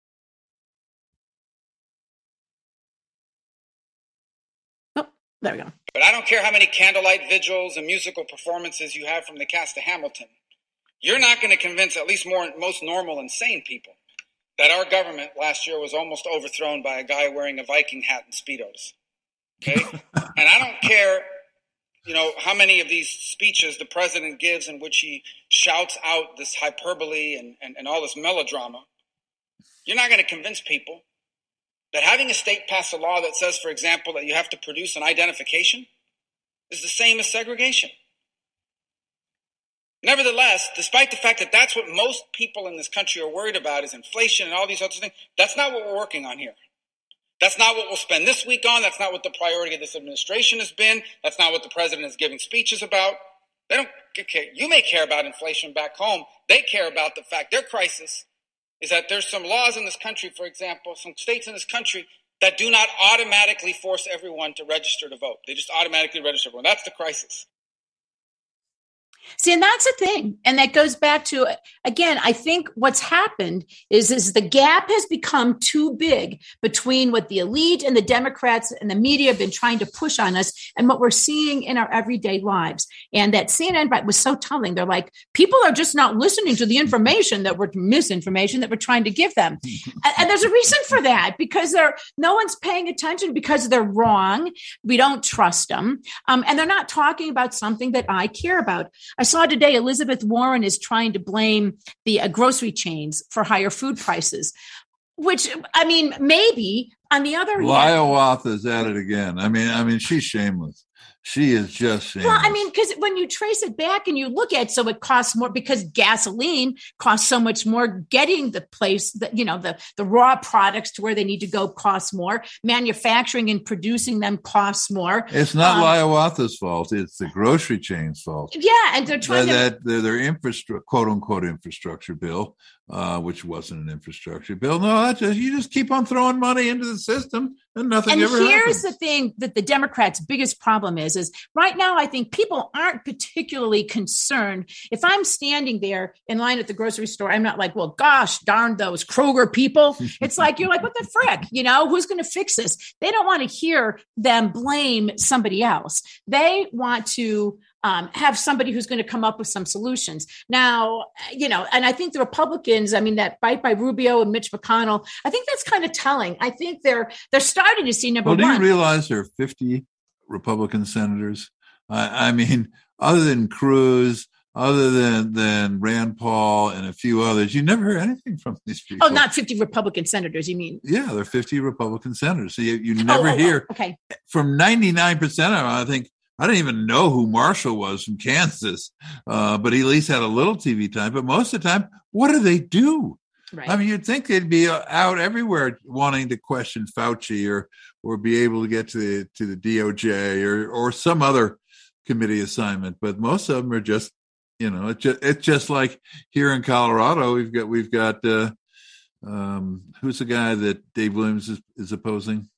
Oh, there we go. But I don't care how many candlelight vigils and musical performances you have from the cast of Hamilton. You're not going to convince at least more, most normal and sane people that our government last year was almost overthrown by a guy wearing a Viking hat and Speedos. Okay? And I don't care, you know, how many of these speeches the president gives in which he shouts out this hyperbole and, and, and all this melodrama. You're not going to convince people that having a state pass a law that says, for example, that you have to produce an identification is the same as segregation. Nevertheless, despite the fact that that's what most people in this country are worried about is inflation and all these other things, that's not what we're working on here. That's not what we'll spend this week on. That's not what the priority of this administration has been. That's not what the president is giving speeches about. They don't care. You may care about inflation back home. They care about the fact their crisis is that there's some laws in this country, for example, some states in this country that do not automatically force everyone to register to vote. They just automatically register everyone. That's the crisis. See, and that's the thing. And that goes back to, again, I think what's happened is, is the gap has become too big between what the elite and the Democrats and the media have been trying to push on us and what we're seeing in our everyday lives. And that C N N was so telling. They're like, people are just not listening to the information that we're misinformation that we're trying to give them. and, and there's a reason for that, because they're no one's paying attention because they're wrong. We don't trust them. Um, and they're not talking about something that I care about. I saw today Elizabeth Warren is trying to blame the uh, grocery chains for higher food prices, which, I mean, maybe on the other hand. Hiawatha is at it again. I mean, I mean, she's shameless. She is just shameless. Well, I mean, because when you trace it back and you look at, so it costs more because gasoline costs so much more. Getting the place, that you know, the the raw products to where they need to go costs more. Manufacturing and producing them costs more. It's not um, Hiawatha's fault. It's the grocery chain's fault. Yeah, and they're trying that, to that their infrastructure, quote unquote, infrastructure bill, uh, which wasn't an infrastructure bill. No, that's just, you just keep on throwing money into the system and nothing and ever here's happens. The thing that the Democrats' biggest problem is, is right now, I think people aren't particularly concerned. If I'm standing there in line at the grocery store, I'm not like, well, gosh, darn those Kroger people. It's like, you're like, what the frick? You know, who's going to fix this? They don't want to hear them blame somebody else. They want to Um, have somebody who's going to come up with some solutions. Now, you know, and I think the Republicans, I mean, that bite by Rubio and Mitch McConnell, I think that's kind of telling. I think they're they're starting to see, number well, do one. Do you realize there are fifty Republican senators? I, I mean, other than Cruz, other than, than Rand Paul and a few others, you never hear anything from these people. Oh, not fifty Republican senators, you mean? Yeah, there are fifty Republican senators. So you, you never oh, oh, hear. Oh, okay. From ninety-nine percent of them, I think, I didn't even know who Marshall was from Kansas, uh, but he at least had a little T V time. But most of the time, what do they do? Right. I mean, you'd think they'd be out everywhere wanting to question Fauci or or be able to get to the to the D O J or or some other committee assignment. But most of them are just, you know, it's just, it's just like here in Colorado, we've got we've got uh, um, who's the guy that Dave Williams is, is opposing?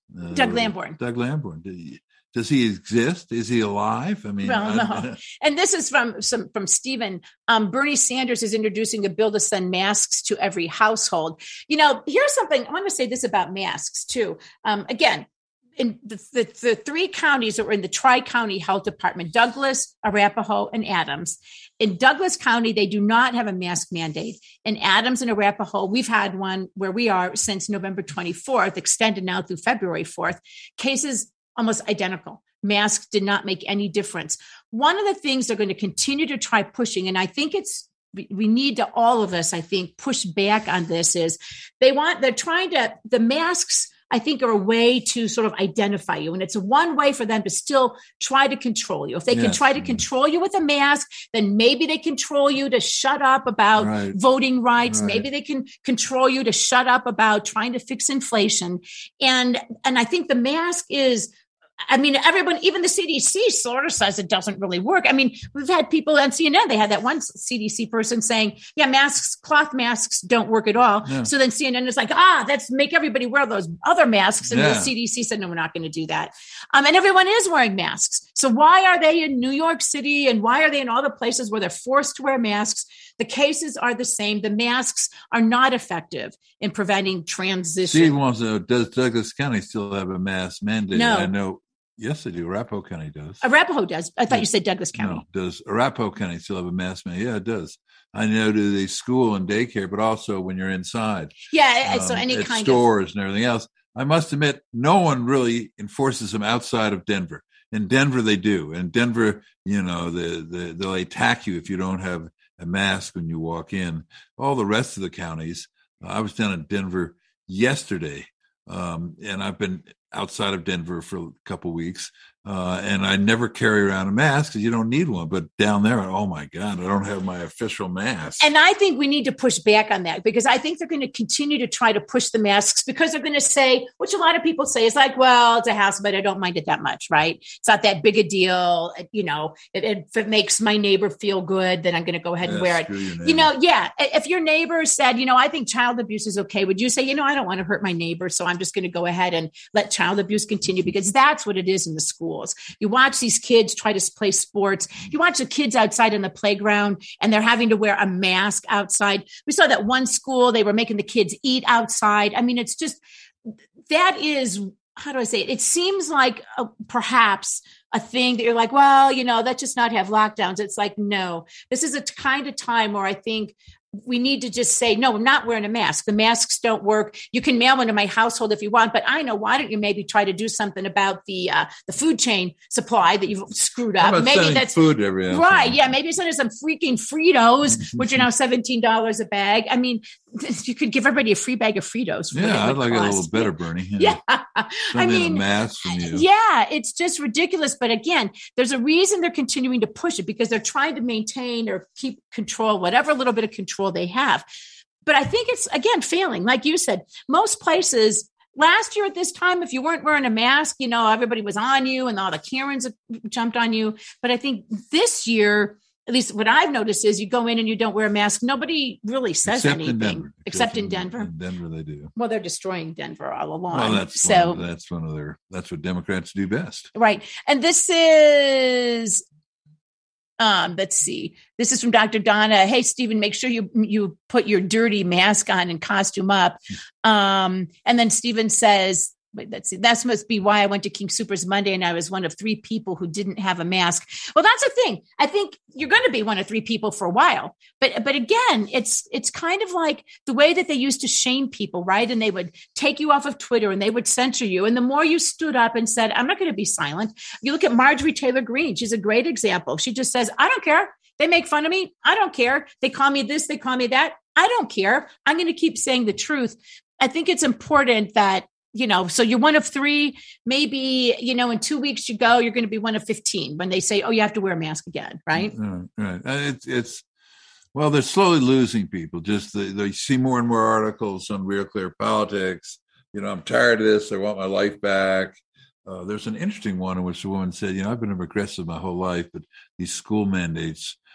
Uh, Doug Lamborn. Doug Lamborn. Does he exist? Is he alive? I mean, well, no. And this is from some from Stephen. Um, Bernie Sanders is introducing a bill to send masks to every household. You know, here's something I want to say this about masks too. Um, again, in the, the, the three counties that were in the Tri-County Health Department, Douglas, Arapahoe, and Adams. In Douglas County, they do not have a mask mandate. In Adams and Arapahoe, we've had one where we are since November twenty-fourth, extended now through February fourth. Cases almost identical. Masks did not make any difference. One of the things they're going to continue to try pushing, and I think it's, we need to, all of us, I think, push back on this, is they want, they're trying to, the masks, I think, are a way to sort of identify you. And it's a one way for them to still try to control you. If they yes. can try to control you with a mask, then maybe they control you to shut up about right. voting rights. Right. Maybe they can control you to shut up about trying to fix inflation. And, and I think the mask is, I mean, everyone, even the C D C sort of says it doesn't really work. I mean, we've had people on C N N, they had that one C D C person saying, yeah, masks, cloth masks don't work at all. Yeah. So then C N N is like, ah, let's make everybody wear those other masks. And yeah. the C D C said, no, we're not going to do that. Um, and everyone is wearing masks. So why are they in New York City and why are they in all the places where they're forced to wear masks? The cases are the same. The masks are not effective in preventing transition. Steve wants to know, does Douglas County still have a mask mandate? No. I know. Yes, they do. Arapahoe County does. Arapahoe does. I thought yeah. you said Douglas County. No, does Arapahoe County still have a mask mandate? Yeah, it does. I know to the school and daycare, but also when you're inside. Yeah, um, so any at kind stores of... and everything else. I must admit, no one really enforces them outside of Denver. In Denver, they do. In Denver, you know, the, the, they'll attack you if you don't have a mask when you walk in. All the rest of the counties, uh, I was down in Denver yesterday, um, and I've been outside of Denver for a couple of weeks. Uh, and I never carry around a mask because you don't need one. But down there, oh my God, I don't have my official mask. And I think we need to push back on that because I think they're going to continue to try to push the masks because they're going to say, which a lot of people say is like, well, it's a house, but I don't mind it that much, right? It's not that big a deal. You know, it, it, if it makes my neighbor feel good, then I'm going to go ahead and yes, wear it. You know, yeah. If your neighbor said, you know, I think child abuse is okay, would you say, you know, I don't want to hurt my neighbor, so I'm just going to go ahead and let child abuse continue because that's what it is in the school. You watch these kids try to play sports. You watch the kids outside in the playground and they're having to wear a mask outside. We saw that one school, they were making the kids eat outside. I mean, it's just, that is, how do I say it? It seems like a, perhaps a thing that you're like, well, you know, let's just not have lockdowns. It's like, no, this is a kind of time where I think we need to just say, no, I'm not wearing a mask. The masks don't work. You can mail one to my household if you want, but I know, why don't you maybe try to do something about the uh, the food chain supply that you've screwed up? Maybe that's food every right. Yeah. Maybe send us some freaking Fritos, which are now seventeen dollars a bag. I mean, you could give everybody a free bag of Fritos. Yeah. I'd like cost. it a little better, Bernie. Yeah. yeah. I mean, a mask from you. Yeah. It's just ridiculous. But again, there's a reason they're continuing to push it because they're trying to maintain or keep control, whatever little bit of control they have. But I think it's, again, failing. Like you said, most places last year at this time, if you weren't wearing a mask, you know, everybody was on you and all the Karens jumped on you. But I think this year, at least what I've noticed is you go in and you don't wear a mask. Nobody really says except anything in Denver. except in Denver. In Denver, they do. Well, they're destroying Denver all along. Well, that's so one of, that's one of their, that's what Democrats do best. Right. And this is, Um, let's see. This is from Doctor Donna. Hey, Stephen, make sure you you put your dirty mask on and costume up. Um, and then Stephen says, wait, let's see. That must be why I went to King Soopers Monday and I was one of three people who didn't have a mask. Well, that's the thing. I think you're going to be one of three people for a while. But but again, it's it's kind of like the way that they used to shame people, right? And they would take you off of Twitter and they would censor you. And the more you stood up and said, I'm not going to be silent. You look at Marjorie Taylor Greene. She's a great example. She just says, I don't care. They make fun of me. I don't care. They call me this. They call me that. I don't care. I'm going to keep saying the truth. I think it's important that, you know, so you're one of three, maybe, you know, in two weeks you go, you're going to be one of fifteen when they say, oh, you have to wear a mask again. Right. Right. right. It's, it's, well, they're slowly losing people. Just the, they see more and more articles on Real Clear Politics. You know, I'm tired of this. I want my life back. Uh, there's an interesting one in which the woman said, you know, I've been a progressive my whole life, but these school mandates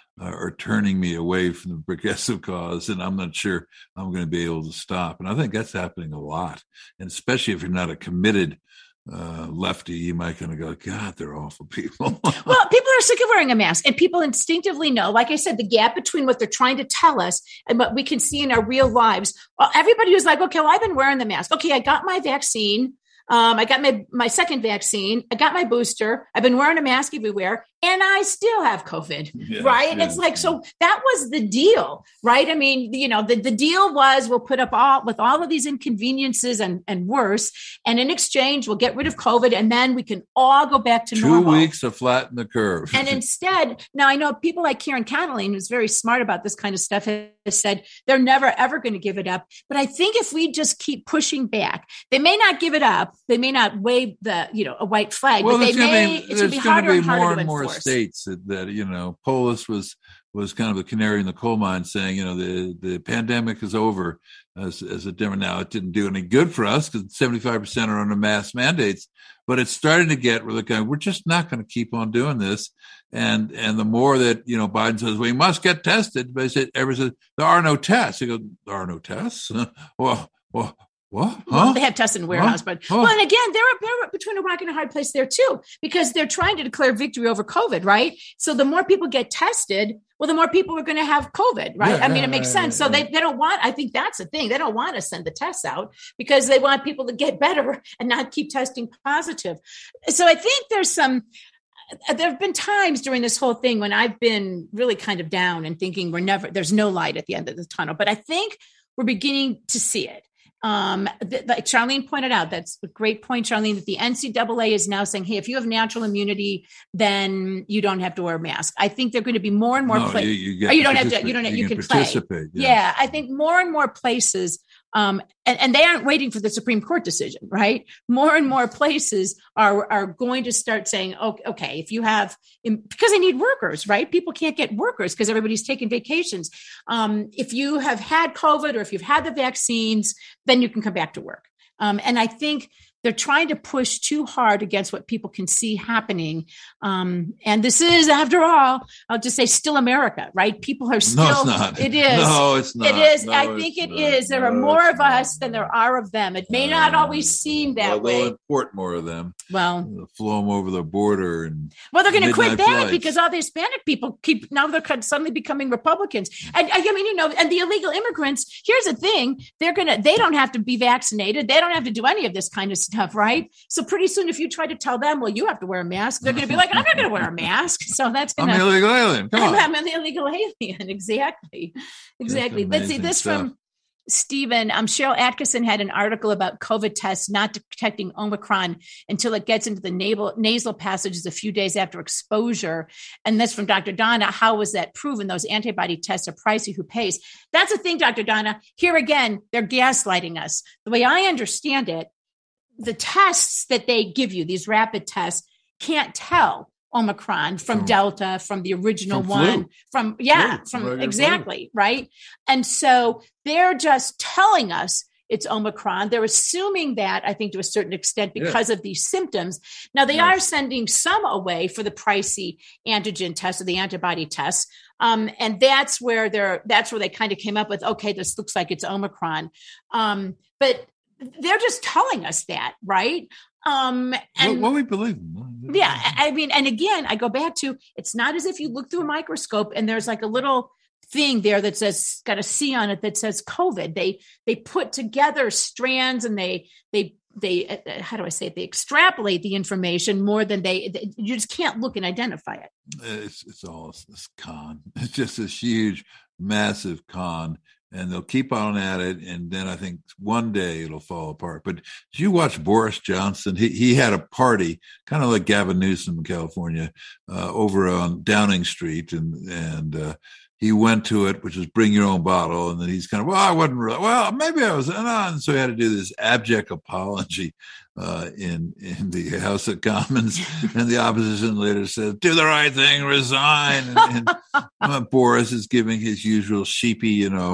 uh, are turning me away from the progressive cause, and I'm not sure I'm going to be able to stop. And I think that's happening a lot, and especially if you're not a committed uh, lefty, you might kind of go, God, they're awful people. Well, people are sick of wearing a mask, and people instinctively know, like I said, the gap between what they're trying to tell us and what we can see in our real lives. Well, everybody was like, okay, well, I've been wearing the mask. Okay, I got my vaccine. Um, I got my, my second vaccine. I got my booster. I've been wearing a mask everywhere, and I still have COVID, yeah, right? Yeah, it's like, yeah. So that was the deal, right? I mean, you know, the, the deal was we'll put up all with all of these inconveniences and, and worse. And in exchange, we'll get rid of COVID, and then we can all go back to Two normal. Two weeks to flatten the curve. And instead, now I know people like Karen Connolly, who's very smart about this kind of stuff, has said they're never, ever going to give it up. But I think if we just keep pushing back, they may not give it up. They may not wave the, you know, a white flag, well, but they may, be, it's going to be harder and harder more to and more enforce. States that, that, you know, Polis was, was kind of a canary in the coal mine saying, you know, the, the pandemic is over as, as a demo. Now, it didn't do any good for us because seventy-five percent are under mask mandates, but it's starting to get where they're going, we're just not going to keep on doing this. And, and the more that, you know, Biden says, we must get tested, they said, ever said, there are no tests. He goes, there are no tests. well, well, What? Huh? Well, they have tests in the warehouse, huh? but huh? well, and again, they're, they're between a rock and a hard place there too, because they're trying to declare victory over COVID, right? So the more people get tested, well, the more people are going to have COVID, right? Yeah, I mean, yeah, it makes yeah, sense. yeah. So they, they don't want, I think that's the thing. They don't want to send the tests out because they want people to get better and not keep testing positive. So I think there's some, there have been times during this whole thing when I've been really kind of down and thinking we're never, there's no light at the end of the tunnel, but I think we're beginning to see it. Um, th- like Charlene pointed out, that's a great point, Charlene, that the N C double A is now saying, hey, if you have natural immunity, then you don't have to wear a mask. I think they're going to be more and more no, places. You, you, oh, you don't have to, you don't have, you, you can, can participate. play. Yeah. yeah. I think more and more places, um, and, and they aren't waiting for the Supreme Court decision, right? More and more places are, are going to start saying, okay, okay, if you have, because they need workers, right? People can't get workers because everybody's taking vacations. Um, if you have had COVID or if you've had the vaccines, then you can come back to work. Um, and I think they're trying to push too hard against what people can see happening. Um, and this is, after all, I'll just say still America, right? People are still, no, it's not. It is. No, it's not. It is. No, I think it not. is. There no, are more of not. us than there are of them. It may not always seem that well, way. They'll import more of them. Well, they'll flow them over the border. And well, they're going to quit that flights. because all the Hispanic people keep, now they're suddenly becoming Republicans. And I mean, you know, and the illegal immigrants, here's the thing, they're going to, they don't have to be vaccinated. They don't have to do any of this kind of stuff, right? So pretty soon, if you try to tell them, well, you have to wear a mask, they're going to be like, I'm not going to wear a mask. So that's going to. I'm the illegal alien. Come on. I'm, I'm the illegal alien. Exactly. Exactly. Let's see this stuff. From Stephen. Um, Cheryl Atkinson had an article about COVID tests not detecting Omicron until it gets into the nasal, nasal passages a few days after exposure. And that's from Doctor Donna. How was that proven? Those antibody tests are pricey. Who pays? That's the thing, Doctor Donna. Here again, they're gaslighting us. The way I understand it, the tests that they give you, these rapid tests, can't tell Omicron from, from Delta, from the original from one, flu. from, yeah, flu. from Regular exactly, flu. Right? And so they're just telling us it's Omicron. They're assuming that, I think, to a certain extent because yeah. of these symptoms. Now, they yes. are sending some away for the pricey antigen test or the antibody tests. Um, and that's where they're, that's where they kind of came up with, okay, this looks like it's Omicron. Um, but they're just telling us that, right? Um, and what, what we believe in. Yeah. I mean, and again, I go back to, it's not as if you look through a microscope and there's like a little thing there that says, got a C on it that says COVID. They, they put together strands and they, they, they, uh, how do I say it? They extrapolate the information more than they, they you just can't look and identify it. It's, it's all this con. It's just this huge, massive con. And they'll keep on at it, and then I think one day it'll fall apart. But did you watch Boris Johnson? He he had a party, kind of like Gavin Newsom in California, uh, over on Downing Street, and and uh, he went to it, which is bring your own bottle. And then he's kind of, well, I wasn't really, well, maybe I was, and so he had to do this abject apology uh, in in the House of Commons, and the opposition leader said, "Do the right thing, resign." And, and uh, Boris is giving his usual sheepy, you know.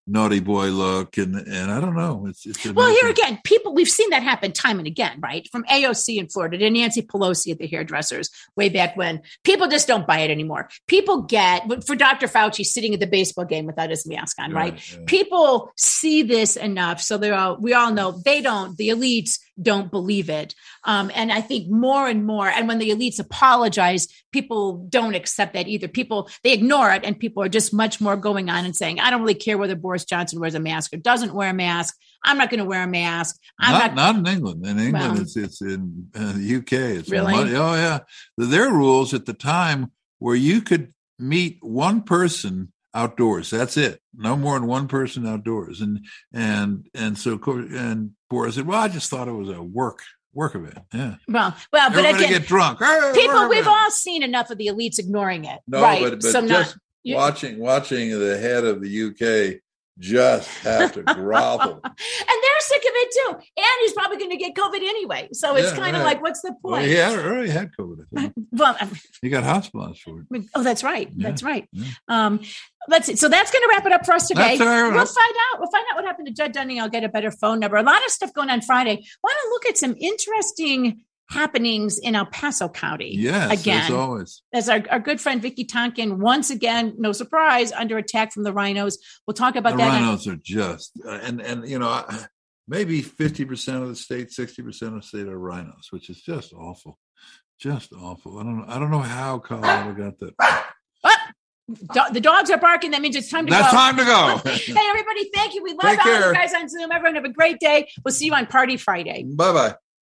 naughty boy look, and and I don't know. It's, it's well, here again, people we've seen that happen time and again, right? From A O C in Florida to Nancy Pelosi at the hairdressers way back when. People just don't buy it anymore. People get for Doctor Fauci sitting at the baseball game without his mask on, right? right? Yeah. People see this enough, so they're all, we all know they don't. The elites don't believe it, um, and I think more and more. And when the elites apologize, people don't accept that either. People they ignore it, and people are just much more going on and saying, "I don't really care whether Boris Johnson wears a mask or doesn't wear a mask. I'm not going to wear a mask." I'm not, not, not in England. In England, well, it's it's in uh, the U K. It's really money. Oh yeah, their rules at the time where you could meet one person outdoors. That's it. No more than one person outdoors. And and and so and Boris said, "Well, I just thought it was a work." Work of it, yeah. Well, well, but Everybody again, get drunk. Hey, people, we've all seen enough of the elites ignoring it, no, right? But, but so just not, you, watching, watching the head of the U K just have to grovel, and they're sick of it too. And he's probably going to get COVID anyway, so it's yeah, kind of right. like, what's the point? Well, he already had COVID. Well, he got hospitalized for it. Oh, that's right. Yeah. That's right. Yeah. Um, let's see. So that's going to wrap it up for us today. That's right. We'll find out. We'll find out what happened to Judd Dunning. I'll get a better phone number. A lot of stuff going on Friday. Want to look at some interesting happenings in El Paso County. Yes, again, as always. As our, our good friend Vicky Tonkin, once again, no surprise, under attack from the rhinos. We'll talk about the that. The rhinos are just, uh, and and you know, maybe fifty percent of the state, sixty percent of the state are rhinos, which is just awful, just awful. I don't know. I don't know how Colorado got that. Ah, do- the dogs are barking. That means it's time to That's go. That's time to go. Hey, everybody, thank you. We love Take all care. you guys on Zoom. Everyone have a great day. We'll see you on Party Friday. Bye-bye.